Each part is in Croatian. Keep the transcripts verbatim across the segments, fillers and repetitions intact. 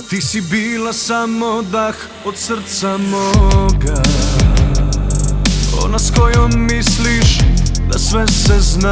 Ti si bila samo dah od srca moga, ona s kojom misliš da sve se zna,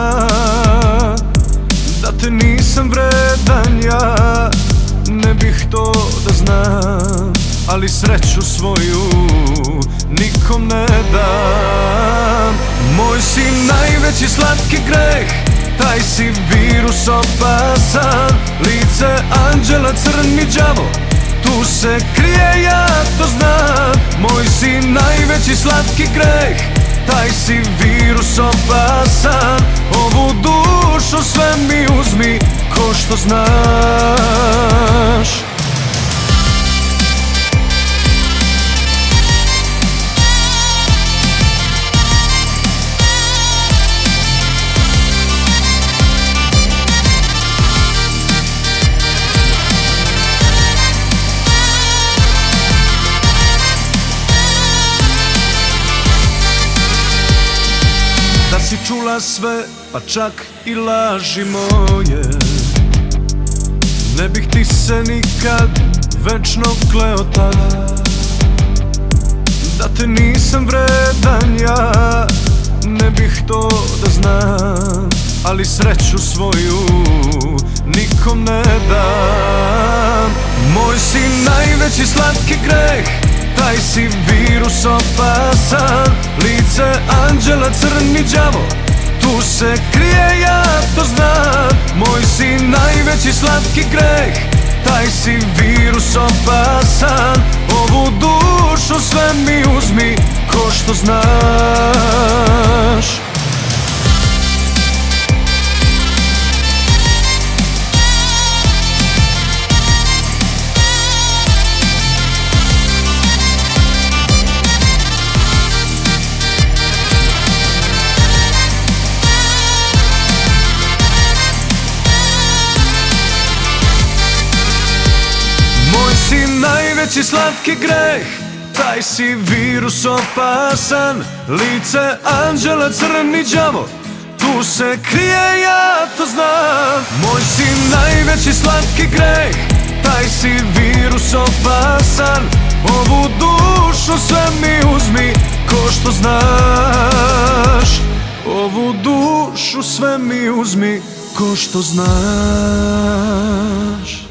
da te nisam vredan ja ne bih to da znam, ali sreću svoju nikom ne dam. Moj si najveći slatki greh, taj si virus opasan, lice anđela, crni đavo, tu se krije, ja to znam. Moj si najveći slatki greh, taj si virus opasan, ovu dušu sve mi uzmi ko što znaš. Si čula sve, pa čak i laži moje, ne bih ti se nikad večno kleo tad. Da te nisam vredan ja ne bih to da znam, ali sreću svoju nikom ne dam. Moj si najveći slatki greh, taj si virus opasan, lice anđela, crni đavo, tu se krije, ja to znam. Moj si najveći slatki greh, taj si virus opasan, ovu dušu sve mi uzmi ko što znaš. Si najveći slatki greh, taj si virus opasan, lice anđela, crni đavo, tu se krije, ja to znam. Moj si najveći slatki greh, taj si virus opasan, ovu dušu sve mi uzmi ko što znaš. Ovu dušu sve mi uzmi ko što znaš.